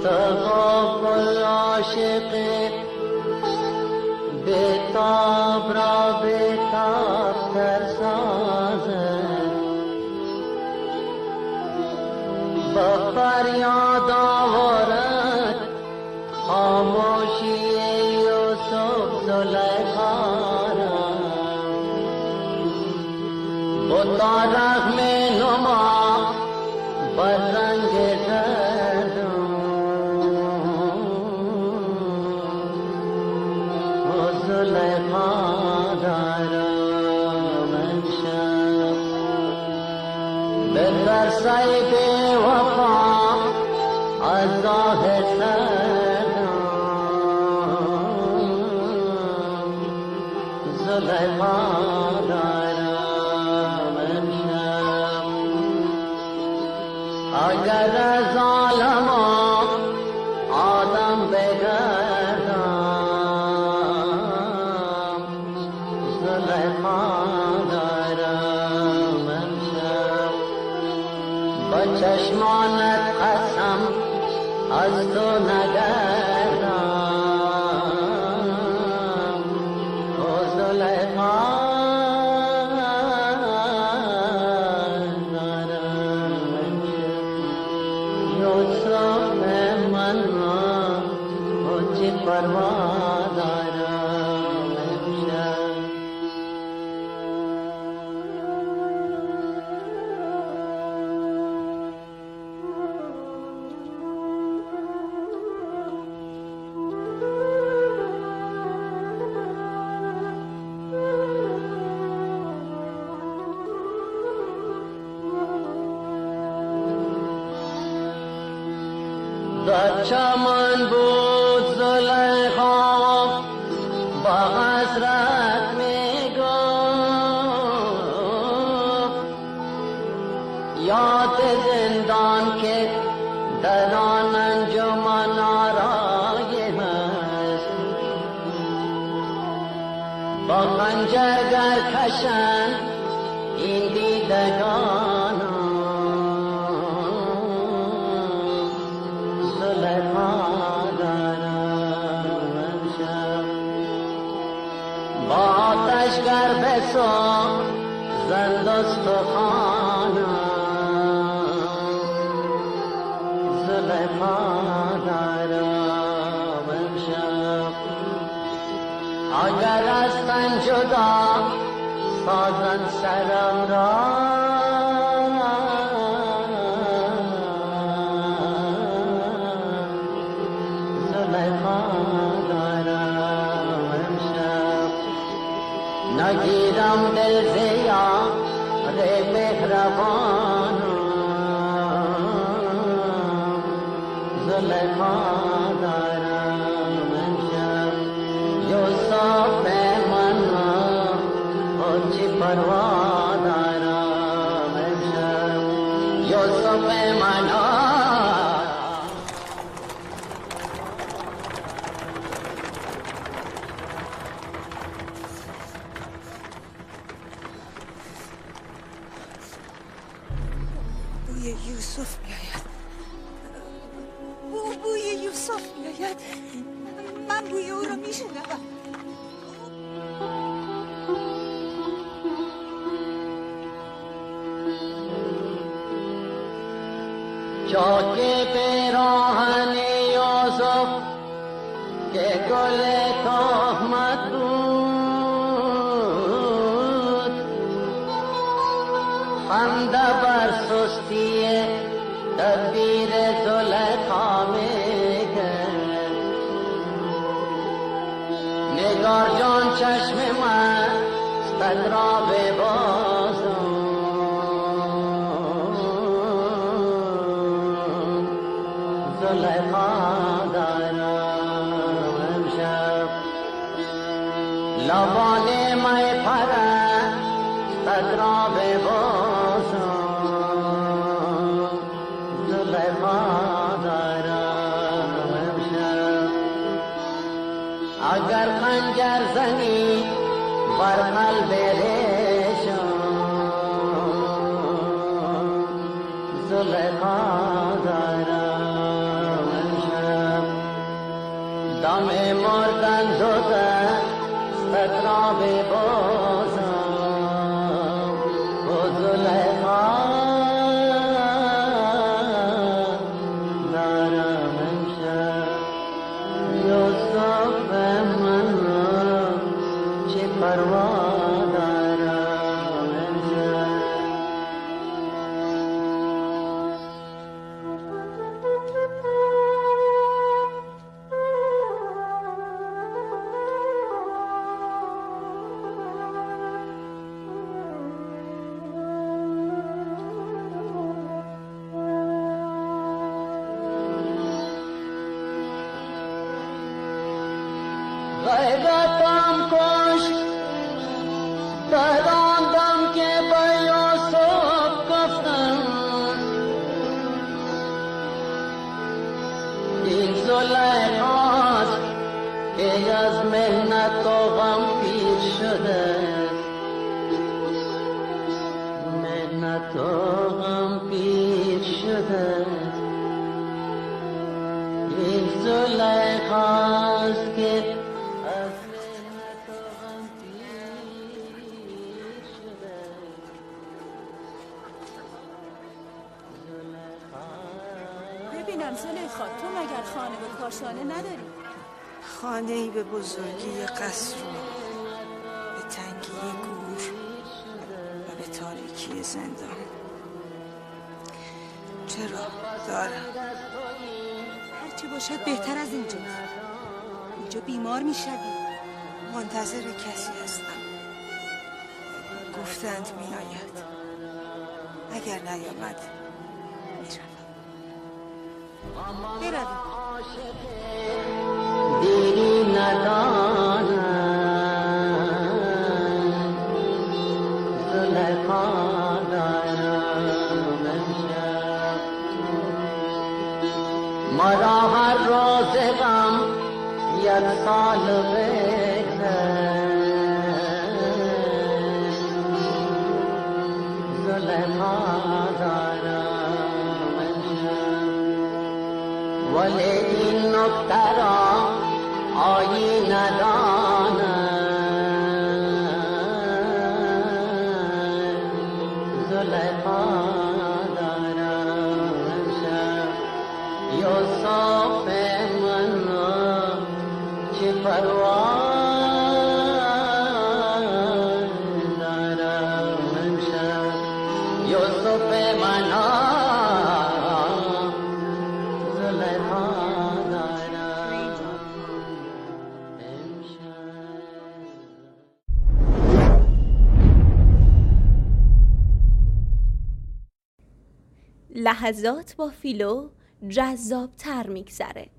تغافل عاشق بیتاب را بیتاب تر سازد با فریاد آورد خاموشی یوسف زلیخا را بتا رغم نما بر رنگ زرد زلیخا دارم امشب به ترسای بی وفا از راه سردم زلیخا دارم امشب اگر از عالما آدم بگردم زلیخا دارم امشب با چشمانت قسم از تو نگردم او زلیخا دارم امشب یوسف من او چه پروا دارم امشب در چمن بود زلیخا با حسرت می گفت یاد زندان که در آن انجمن آرای هست با خنجر گر کشند این دیدگان با آتش گر بسو زند استخوانم زلیخا دارم امشب اگر از تن جدا سازند سرم را نگیرم دل زیا ره مهربانم زلیخا دارم امشب یوسف من او چه پروا دارم امشب یوسف من یوسف میآید بوی یوسف میآید من بوی او را میشنوم چاک پیراهن یوسف که گل تهمت بود خنده بر سستی تدبیر زلیخا میکرد نگار جان چشم من ستد را ببازم زلیخا دارم امشب لبان می پرد ستد را ببازم زلیخا دارم امشب اگر خنجر زنی بر قلب ریشم زلیخا دارم امشب همه مردند و دستت را ببازم و زلیخا دارم امشب یوسف من را چه پروا دارم امشب غیرتم کشت در آن دم که به یوسف گفتم این زلیخاست که از محنت و غم پیر شده محنت و غم پیر شده این زلیخاست که ببینم زلیخا، تو مگر خانه و کاشانه نداری؟ خانه‌ای به بزرگی قصر و به تنگی گور و به تاریکی زندان. چرا؟ دارم. هرچی باشد بهتر از اینجاست. اینجا بیمار میشوی. منتظر کسی هستم. گفتند میآید. اگر نیامد میروم. برویم. دیری ندانم زلیخا دارم امشب مرا هر روز غم یک سال بگذشت زلیخا دارم امشب ولی این نکته را آیین ندانم زلیخا دارم امشب یوسف من را چه پروا دارم امشب یوسف من زلیخا لحظات با فیلو جذاب‌تر می‌گذره.